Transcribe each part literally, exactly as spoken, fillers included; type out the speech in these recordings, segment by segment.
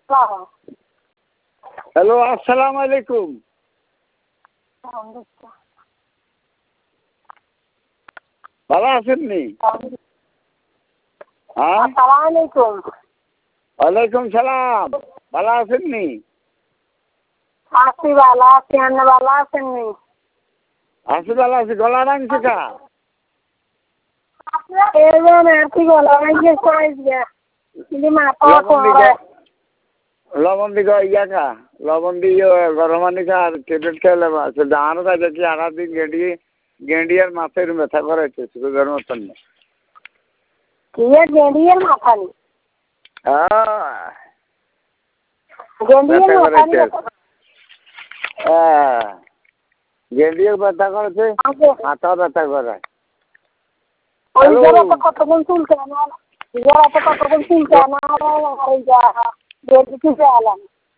Hello, আসসালামু আলাইকুম। ভালো আছেননি? হ্যাঁ, আসসালামু আলাইকুম। ওয়ালাইকুম সালাম। ভালো আছেননি? আছি ভালো আছি, আপনি ভালো আছেননি? আছি ভালো আছি। গলা ভাঙছে কা? এই যে নাকি গলা ভাঙছে কয়েছে, কিন্তু মাথা লবণ করে। দিকে লবণ দিকে ইয়া খা, লবণ দিয়ে গরম পানি খা আর ট্যাবলেট খেলে বাস। জানো তাই দেখি আড়া দিন গেঁডি গেঁডি আর মাথায় ব্যথা করেছে সুগার মতন। কি গেঁডিয়ের মাথা নি? হ্যাঁ, গেঁডিয়ের ব্যথা মাথা নি? করেছে। হ্যাঁ, গেঁডিও ব্যথা করেছে, মাথাও ব্যথা করে। ওই জায়গাটা কতক্ষণ চুলকে না, ওই জায়গাটা কতক্ষণ চুলকে না, ওই জায়গা গেঁডি চুলকে এলাম।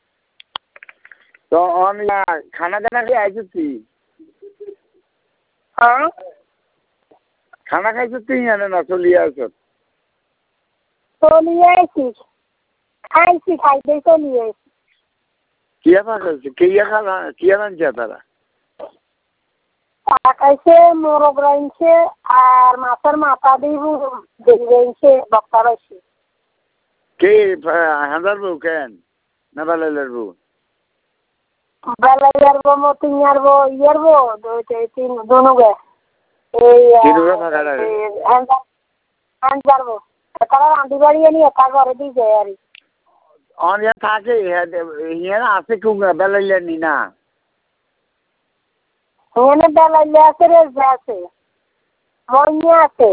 তো আমি খানা দানা খেয়ে আইছি। হ্যাঁ, খানা খাইছো তুই জানে না চলিয়ে আছো। চলিয়ে আইছিস? খাইছি, খাইতেই চলিয়ে আইছি। কিয়া খাইছে? কিয়া খালা কিয়া রাঁধছে তারা? খাইছে মোরগ রাঁধছে আর মাছের মাথা দিব রাঁধছে, বক্তা রাইছে। কে হাঁদার বউ কেন না বালাইলের বউ? বেলাইয়ার বো মতিনিয়ার বো ইয়ার বো তিন দনুগে এই হ্যান্ডার বো তারা রাঁধি বাড়িয়ে নিয়ে একা ঘরে দিয়ে যায় আর অনিয়া থাকে হিয়ার আছে কেউ বেলাইলের নি না এখানে বেলাইলে আছে রেজে আছে মইনে আছে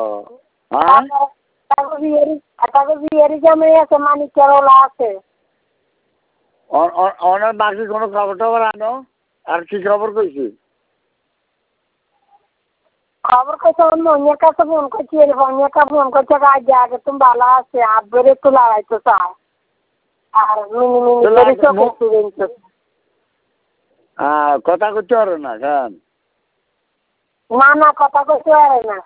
তাকে বিয়েরি জামাই আছে মানিকের ওলা আছে। অনেক বাকি কোনো খবর টবর আনো আর কি খবর কইছি? খবর কইছে আমার মনিয়ার কাছে ফোন করছি, মনিয়ার কাছে ফোন করছে আগে আগে তুমি ভালো আছে আব্বের একটু লড়াইতে চায় আর মিনি মিনি করে চোখে চুড়েছে। হ্যাঁ, কথা করতে পারো না কেন? না না কথা কইতে পারে না।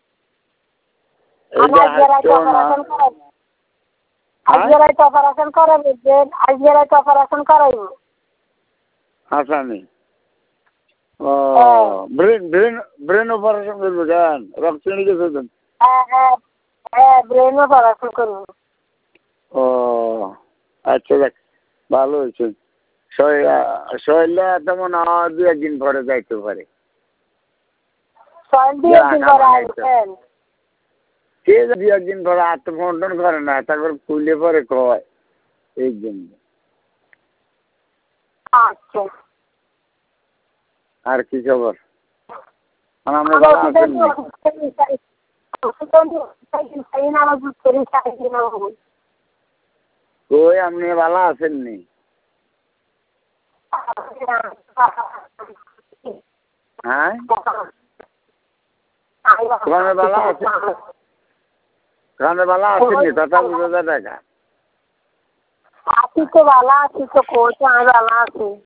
অপারেশন করাবো আজকে রাইত অপারেশন করাবো আজকে রাইত অপারেশন করাইবো। আসামি ও ব্রেন ব্রেন ব্রেন অপারেশন করবো কেন? রক্ত নিয়ে গেছে। হ্যাঁ হ্যাঁ হ্যাঁ ব্রেন অপারেশন করবো। ও আচ্ছা, দেখ ভালো হয়েছে। শরীরটা তেমন দু একদিন পরে যাইতে পারে। কে দু একদিন পরে আত্মসমর্পণ করে না, তারপর ফুলে পরে কয় এই জন্য। আচ্ছা, আর কি খবর? আমরা ভালো আছেন? কই আপনি ভালো আছেননি? হ্যাঁ, ওখানে ভালো আছে? ওখানে ভালো আছেননি? কথা বুঝা যায় টাকা আছি তো ভালো আছি তো কোচ আমি ভালো আছি।